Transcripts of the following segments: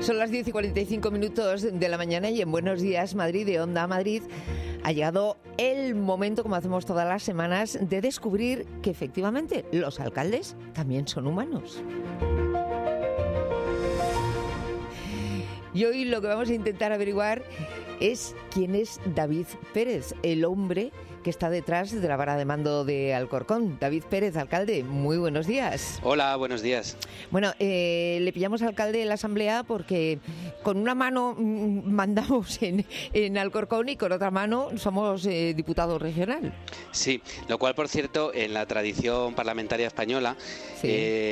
Son las 10:45 de la mañana y en Buenos Días Madrid, de Onda Madrid, ha llegado el momento, como hacemos todas las semanas, de descubrir que efectivamente los alcaldes también son humanos. Y hoy lo que vamos a intentar averiguar es quién es David Pérez, el hombre que está detrás de la vara de mando de Alcorcón. David Pérez, alcalde, muy buenos días. Hola, buenos días. Bueno, le pillamos alcalde en la Asamblea porque con una mano mandamos en Alcorcón y con otra mano somos diputado regional. Sí, lo cual, por cierto, en la tradición parlamentaria española, sí.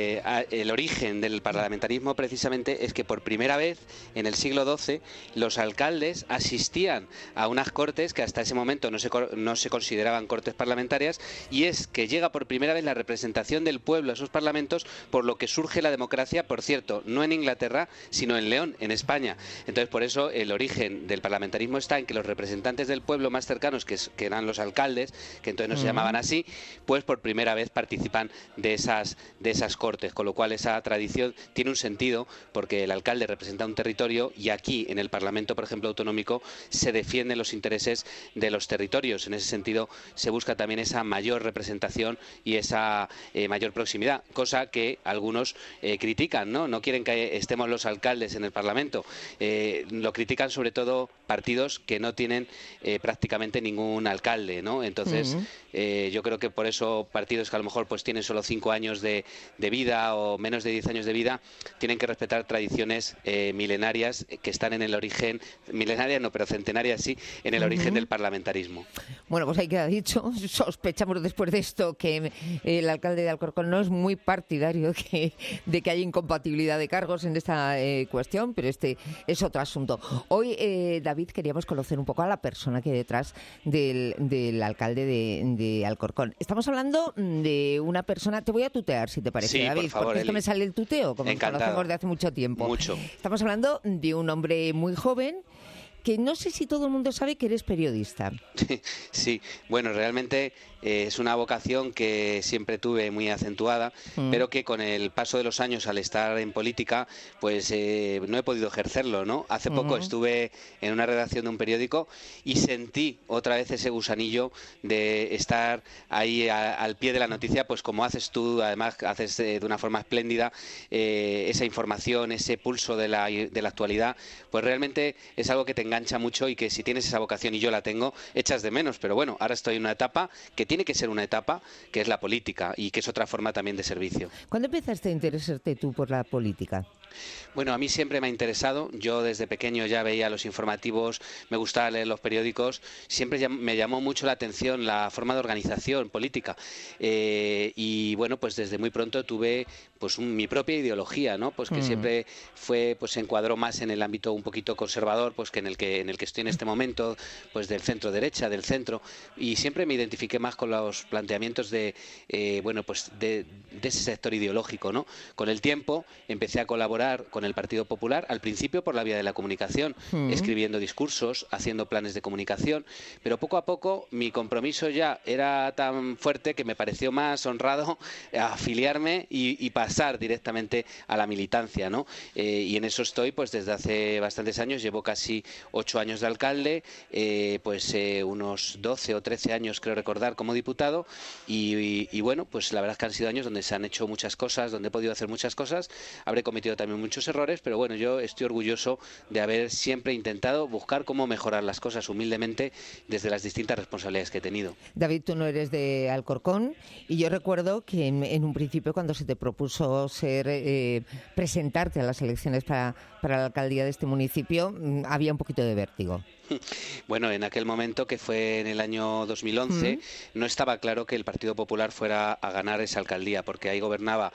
El origen del parlamentarismo precisamente es que por primera vez en el siglo XII los alcaldes asistían a unas cortes que hasta ese momento no se consideraban cortes parlamentarias, y es que llega por primera vez la representación del pueblo a esos parlamentos, por lo que surge la democracia, por cierto, no en Inglaterra, sino en León, en España. Entonces, por eso el origen del parlamentarismo está en que los representantes del pueblo más cercanos, que eran los alcaldes, que entonces no se llamaban así, pues por primera vez participan de esas cortes, con lo cual esa tradición tiene un sentido, porque el alcalde representa un territorio y aquí, en el Parlamento, por ejemplo, autonómico, se defienden los intereses de los territorios. En ese sentido, se busca también esa mayor representación y esa mayor proximidad, cosa que algunos critican, ¿no? No quieren que estemos los alcaldes en el Parlamento. Lo critican sobre todo partidos que no tienen prácticamente ningún alcalde, ¿no? Entonces, yo creo que por eso partidos que a lo mejor pues tienen solo 5 años de vida o menos de 10 años de vida, tienen que respetar tradiciones milenarias que están en el origen, milenarias no, pero centenarias sí, en el origen del parlamentarismo. Bueno, pues ahí queda dicho. Sospechamos después de esto que el alcalde de Alcorcón no es muy partidario de que haya incompatibilidad de cargos en esta cuestión, pero este es otro asunto. Hoy, David, queríamos conocer un poco a la persona que hay detrás del alcalde de Alcorcón. Estamos hablando de una persona... Te voy a tutear, si te parece, sí, David, por favor, porque esto me sale el tuteo, como nos conocemos de hace mucho tiempo. Mucho. Estamos hablando de un hombre muy joven, que no sé si todo el mundo sabe que eres periodista. Sí, bueno, realmente es una vocación que siempre tuve muy acentuada, pero que con el paso de los años, al estar en política, pues no he podido ejercerlo, ¿no? Hace poco estuve en una redacción de un periódico y sentí otra vez ese gusanillo de estar ahí al pie de la noticia, pues como haces tú, además haces de una forma espléndida esa información, ese pulso de la actualidad, pues realmente es algo que te engancha mucho y que si tienes esa vocación, y yo la tengo, echas de menos. Pero bueno, ahora estoy en una etapa que tiene que ser una etapa, que es la política, y que es otra forma también de servicio. ¿Cuándo empezaste a interesarte tú por la política? Bueno, a mí siempre me ha interesado. Yo desde pequeño ya veía los informativos, me gustaba leer los periódicos. Siempre me llamó mucho la atención la forma de organización política. Y bueno, pues desde muy pronto tuve pues mi propia ideología, ¿no? Pues que siempre se encuadró más en el ámbito un poquito conservador, pues que en el que estoy en este momento, pues del centro derecha, del centro. Y siempre me identifiqué más con los planteamientos de ese sector ideológico, ¿no? Con el tiempo empecé a colaborar con el Partido Popular, al principio por la vía de la comunicación, escribiendo discursos, haciendo planes de comunicación, pero poco a poco mi compromiso ya era tan fuerte que me pareció más honrado afiliarme y pasar directamente a la militancia, ¿no? Y en eso estoy pues desde hace bastantes años. Llevo casi 8 años de alcalde, unos 12 o 13 años creo recordar como diputado, y bueno, pues la verdad es que han sido años donde se han hecho muchas cosas, donde he podido hacer muchas cosas. Habré cometido también muchos errores, pero bueno, yo estoy orgulloso de haber siempre intentado buscar cómo mejorar las cosas humildemente desde las distintas responsabilidades que he tenido. David, tú no eres de Alcorcón, y yo recuerdo que en un principio, cuando se te propuso presentarte a las elecciones para la alcaldía de este municipio, había un poquito de vértigo. Bueno, en aquel momento, que fue en el año 2011, no estaba claro que el Partido Popular fuera a ganar esa alcaldía, porque ahí gobernaba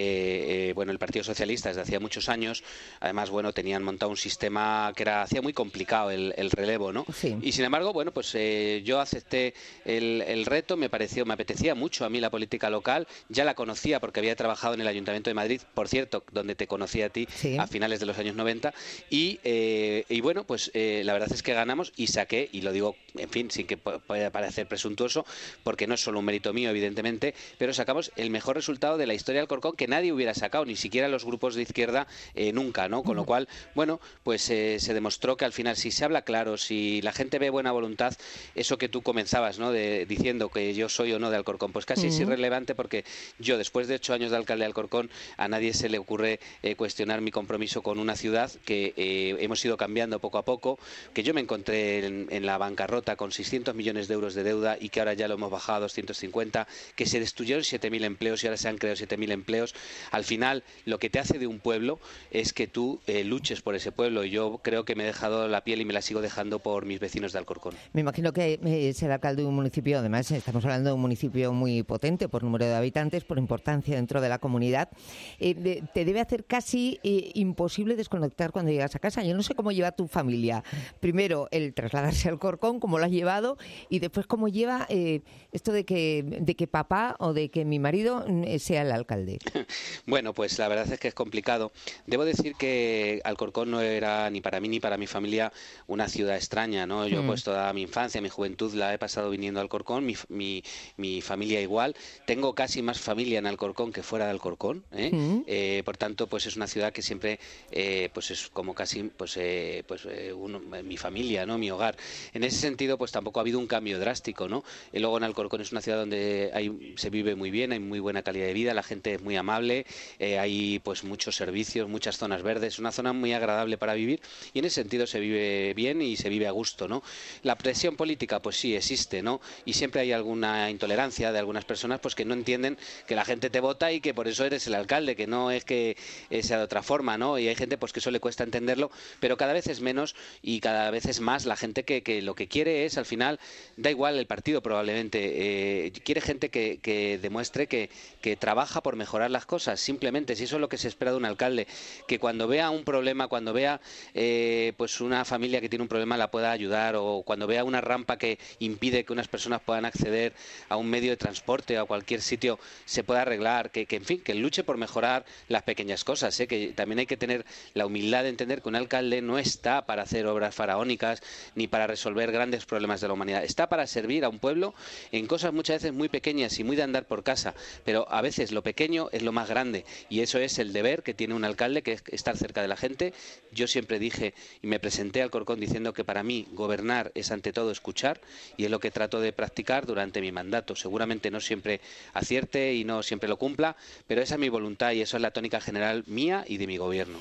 el Partido Socialista desde hacía muchos años. Además, bueno, tenían montado un sistema que hacía muy complicado el relevo, ¿no? Sí. Y sin embargo, bueno, pues yo acepté el reto. Me apetecía mucho a mí la política local. Ya la conocía porque había trabajado en el Ayuntamiento de Madrid, por cierto, donde te conocí a ti, sí, a finales de los años 90. Y bueno, pues la verdad es que ganamos y saqué, y lo digo, en fin, sin que pueda parecer presuntuoso, porque no es solo un mérito mío, evidentemente, pero sacamos el mejor resultado de la historia del Alcorcón que nadie hubiera sacado, ni siquiera los grupos de izquierda nunca, ¿no? Con lo cual, bueno, pues se demostró que al final, si se habla claro, si la gente ve buena voluntad, eso que tú comenzabas, ¿no? Diciendo que yo soy o no de Alcorcón, pues casi es irrelevante, porque yo, después de 8 años de alcalde de Alcorcón, a nadie se le ocurre cuestionar mi compromiso con una ciudad que hemos ido cambiando poco a poco, que yo me encontré en la bancarrota con 600 millones de euros de deuda y que ahora ya lo hemos bajado a 250, que se destruyeron 7.000 empleos y ahora se han creado 7.000 empleos. Al final, lo que te hace de un pueblo es que tú luches por ese pueblo, y yo creo que me he dejado la piel y me la sigo dejando por mis vecinos de Alcorcón. Me imagino que ser alcalde de un municipio, además estamos hablando de un municipio muy potente por número de habitantes, por importancia dentro de la comunidad, te debe hacer casi imposible desconectar cuando llegas a casa. Yo no sé cómo lleva tu familia. Primero, el trasladarse a Alcorcón, cómo lo has llevado, y después cómo lleva esto de que papá o de que mi marido sea el alcalde. Bueno, pues la verdad es que es complicado. Debo decir que Alcorcón no era ni para mí ni para mi familia una ciudad extraña, ¿no? Yo pues toda mi infancia, mi juventud la he pasado viniendo a Alcorcón, mi familia igual. Tengo casi más familia en Alcorcón que fuera de Alcorcón, ¿eh? Por tanto, pues es una ciudad que siempre pues es como casi mi familia, ¿no? Mi hogar. En ese sentido, pues tampoco ha habido un cambio drástico, ¿no? Y luego en Alcorcón es una ciudad donde se vive muy bien, hay muy buena calidad de vida, la gente es muy amable, hay pues muchos servicios, muchas zonas verdes, una zona muy agradable para vivir, y en ese sentido se vive bien y se vive a gusto, ¿no? La presión política, pues sí existe, ¿no? Y siempre hay alguna intolerancia de algunas personas, pues que no entienden que la gente te vota y que por eso eres el alcalde, que no es que sea de otra forma, ¿no? Y hay gente pues que eso le cuesta entenderlo, pero cada vez es menos y cada vez es más la gente que lo que quiere es, al final, da igual el partido probablemente, quiere gente que demuestre que trabaja por mejorar las cosas, simplemente, si eso es lo que se espera de un alcalde, que cuando vea un problema, cuando vea pues una familia que tiene un problema la pueda ayudar, o cuando vea una rampa que impide que unas personas puedan acceder a un medio de transporte o a cualquier sitio, se pueda arreglar, en fin, que luche por mejorar las pequeñas cosas, que también hay que tener la humildad de entender que un alcalde no está para hacer obras faraónicas ni para resolver grandes problemas de la humanidad, está para servir a un pueblo en cosas muchas veces muy pequeñas y muy de andar por casa, pero a veces lo pequeño es lo más grande, y eso es el deber que tiene un alcalde, que es estar cerca de la gente. Yo siempre dije y me presenté al Alcorcón diciendo que para mí gobernar es ante todo escuchar, y es lo que trato de practicar durante mi mandato. Seguramente no siempre acierte y no siempre lo cumpla, pero esa es mi voluntad y eso es la tónica general mía y de mi gobierno.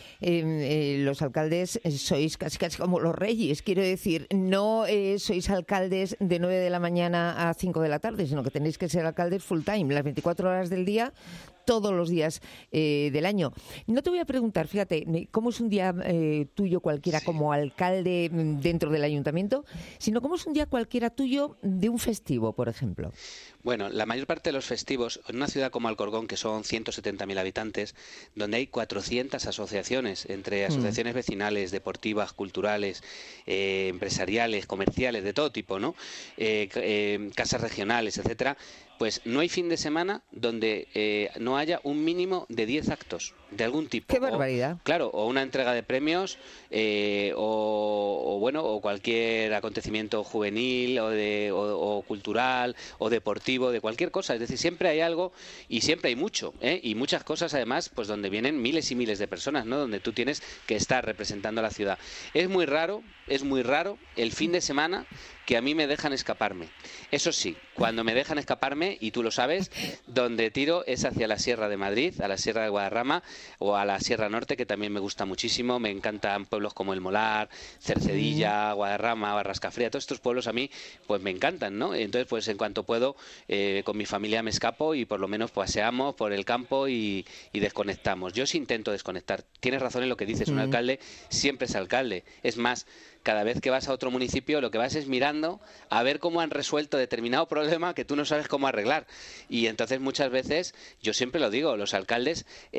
Los alcaldes sois casi como los reyes, quiero decir, no sois alcaldes de 9 de la mañana a 5 de la tarde, sino que tenéis que ser alcaldes full time, las 24 horas del día, todos los días del año. No te voy a preguntar, fíjate, cómo es un día tuyo cualquiera como alcalde dentro del ayuntamiento, sino cómo es un día cualquiera tuyo de un festivo, por ejemplo. Bueno, la mayor parte de los festivos, en una ciudad como Alcorcón, que son 170.000 habitantes, donde hay 400 asociaciones, entre asociaciones vecinales, deportivas, culturales, empresariales, comerciales, de todo tipo, ¿no? Casas regionales, etcétera, pues no hay fin de semana donde no haya un mínimo de 10 actos de algún tipo. ¡Qué barbaridad! Claro, o una entrega de premios, o cualquier acontecimiento juvenil o cultural o deportivo, de cualquier cosa. Es decir, siempre hay algo y siempre hay mucho, y muchas cosas además, pues donde vienen miles y miles de personas, ¿no? Donde tú tienes que estar representando a la ciudad. Es muy raro el fin de semana que a mí me dejan escaparme. Eso sí, cuando me dejan escaparme, y tú lo sabes, donde tiro es hacia la Sierra de Madrid, a la Sierra de Guadarrama o a la Sierra Norte, que también me gusta muchísimo. Me encantan pueblos como El Molar, Cercedilla, Guadarrama, Barrascafría. Todos estos pueblos a mí pues me encantan, ¿no? Entonces, pues en cuanto puedo, con mi familia me escapo y por lo menos paseamos por el campo y desconectamos. Yo sí intento desconectar. Tienes razón en lo que dices, un alcalde siempre es alcalde. Es más, cada vez que vas a otro municipio lo que vas es mirando a ver cómo han resuelto determinado problema que tú no sabes cómo arreglar. Y entonces muchas veces, yo siempre lo digo, los alcaldes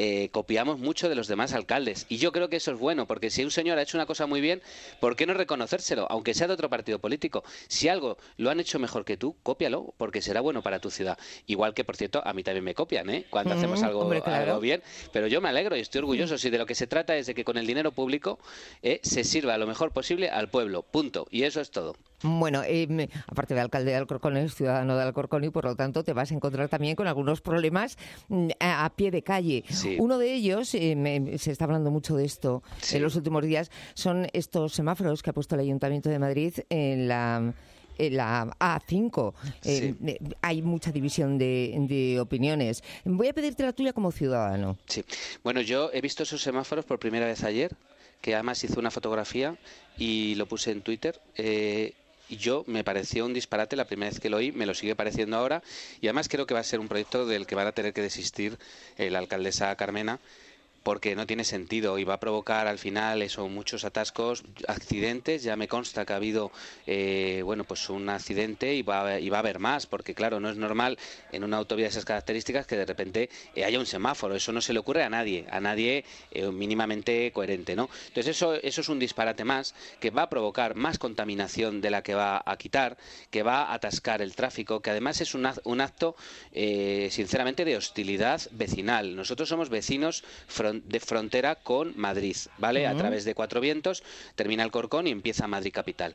copiamos mucho de los demás alcaldes. Y yo creo que eso es bueno, porque si un señor ha hecho una cosa muy bien, ¿por qué no reconocérselo? Aunque sea de otro partido político. Si algo lo han hecho mejor que tú, cópialo, porque será bueno para tu ciudad. Igual que, por cierto, a mí también me copian, ¿eh? Cuando hacemos algo bien. Pero yo me alegro y estoy orgulloso. Si de lo que se trata es de que con el dinero público se sirva lo mejor posible al pueblo. Punto. Y eso es todo. Bueno, aparte de alcalde de Alcorcón, eres ciudadano de Alcorcón y por lo tanto te vas a encontrar también con algunos problemas a pie de calle. Sí. Uno de ellos, se está hablando mucho de esto en los últimos días, son estos semáforos que ha puesto el Ayuntamiento de Madrid en la A5. Hay mucha división de opiniones. Voy a pedirte la tuya como ciudadano. Sí. Bueno, yo he visto esos semáforos por primera vez ayer, que además hice una fotografía y lo puse en Twitter. Y yo me pareció un disparate la primera vez que lo oí, me lo sigue pareciendo ahora, y además creo que va a ser un proyecto del que van a tener que desistir la alcaldesa Carmena, porque no tiene sentido y va a provocar al final muchos atascos, accidentes. Ya me consta que ha habido pues un accidente y va a haber más, porque claro, no es normal en una autovía de esas características que de repente haya un semáforo. Eso no se le ocurre a nadie mínimamente coherente, ¿no? Entonces eso es un disparate más que va a provocar más contaminación de la que va a quitar, que va a atascar el tráfico, que además es un acto sinceramente de hostilidad vecinal. Nosotros somos vecinos de frontera con Madrid, ¿vale? A través de Cuatro Vientos termina Alcorcón y empieza Madrid capital.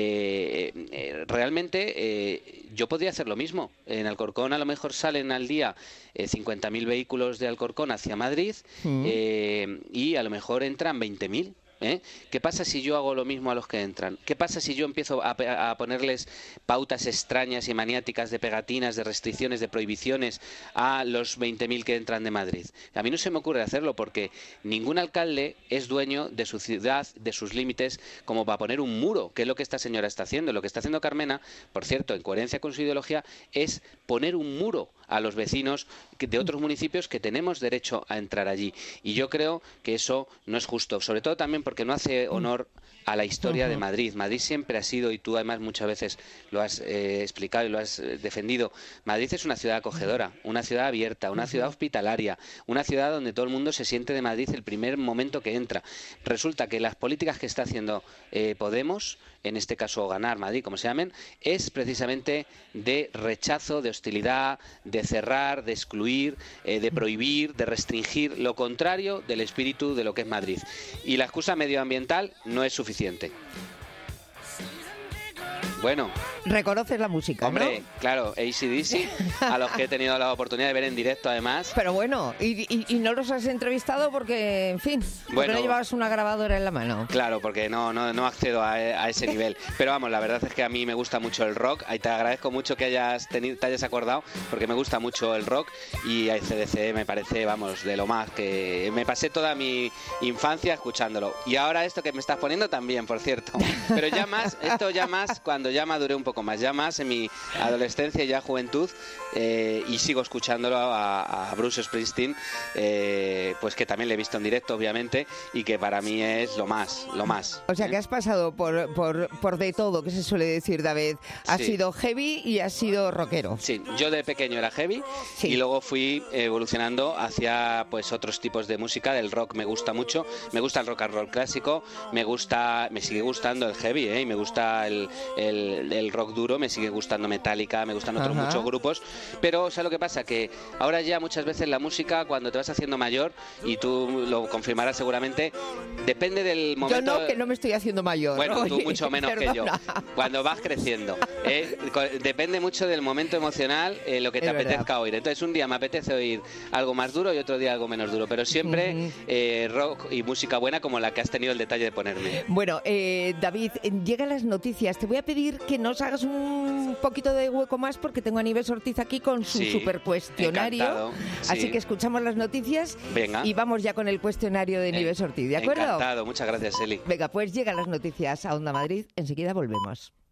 Realmente yo podría hacer lo mismo. En Alcorcón a lo mejor salen al día 50.000 vehículos de Alcorcón hacia Madrid y a lo mejor entran 20.000. ¿Qué pasa si yo hago lo mismo a los que entran? ¿Qué pasa si yo empiezo a ponerles pautas extrañas y maniáticas de pegatinas, de restricciones, de prohibiciones a los 20.000 que entran de Madrid? A mí no se me ocurre hacerlo porque ningún alcalde es dueño de su ciudad, de sus límites, como para poner un muro, que es lo que esta señora está haciendo. Lo que está haciendo Carmena, por cierto, en coherencia con su ideología, es poner un muro a los vecinos de otros municipios que tenemos derecho a entrar allí. Y yo creo que eso no es justo, sobre todo también porque no hace honor a la historia de Madrid. Madrid siempre ha sido, y tú además muchas veces lo has explicado y lo has defendido, Madrid es una ciudad acogedora, una ciudad abierta, una ciudad hospitalaria, una ciudad donde todo el mundo se siente de Madrid el primer momento que entra. Resulta que las políticas que está haciendo Podemos, en este caso Ganar Madrid, como se llamen, es precisamente de rechazo, de hostilidad, de cerrar, de excluir, de prohibir, de restringir, lo contrario del espíritu de lo que es Madrid. Y la excusa medioambiental no es suficiente. Bueno. Reconoces la música, hombre, ¿no? Claro, AC/DC, a los que he tenido la oportunidad de ver en directo además. Pero bueno, y no los has entrevistado porque, en fin, porque no llevabas una grabadora en la mano. Claro, porque no accedo a ese nivel. Pero vamos, la verdad es que a mí me gusta mucho el rock. Y te agradezco mucho que te hayas acordado, porque me gusta mucho el rock y AC/DC me parece, vamos, de lo más, que me pasé toda mi infancia escuchándolo. Y ahora esto que me estás poniendo también, por cierto. Pero esto ya más cuando ya maduré un poco más, ya más en mi adolescencia y ya juventud, y sigo escuchándolo a Bruce Springsteen, pues que también le he visto en directo, obviamente, y que para mí es lo más. O sea, que has pasado por de todo, que se suele decir, David. Has sido heavy y has sido rockero. Sí, yo de pequeño era heavy y luego fui evolucionando hacia pues otros tipos de música. El rock me gusta mucho, me gusta el rock and roll clásico, me sigue gustando el heavy, y me gusta el rock duro, me sigue gustando Metallica, me gustan otros muchos grupos, pero ¿sabes lo que pasa? Que ahora ya muchas veces la música, cuando te vas haciendo mayor, y tú lo confirmarás seguramente, depende del momento. Yo no, que no me estoy haciendo mayor. Bueno, ¿no? tú mucho menos que yo. Cuando vas creciendo, depende mucho del momento emocional, lo que te apetezca oír. Entonces un día me apetece oír algo más duro y otro día algo menos duro, pero siempre rock y música buena, como la que has tenido el detalle de ponerme. Bueno, David, llegan las noticias. Te voy a pedir que nos hagas un poquito de hueco más, porque tengo a Nieves Ortiz aquí con su super cuestionario. Encantado, así que escuchamos las noticias. Venga. Y vamos ya con el cuestionario de Nieves Ortiz, ¿de acuerdo? Encantado, muchas gracias, Eli. Venga, pues llegan las noticias a Onda Madrid, enseguida volvemos.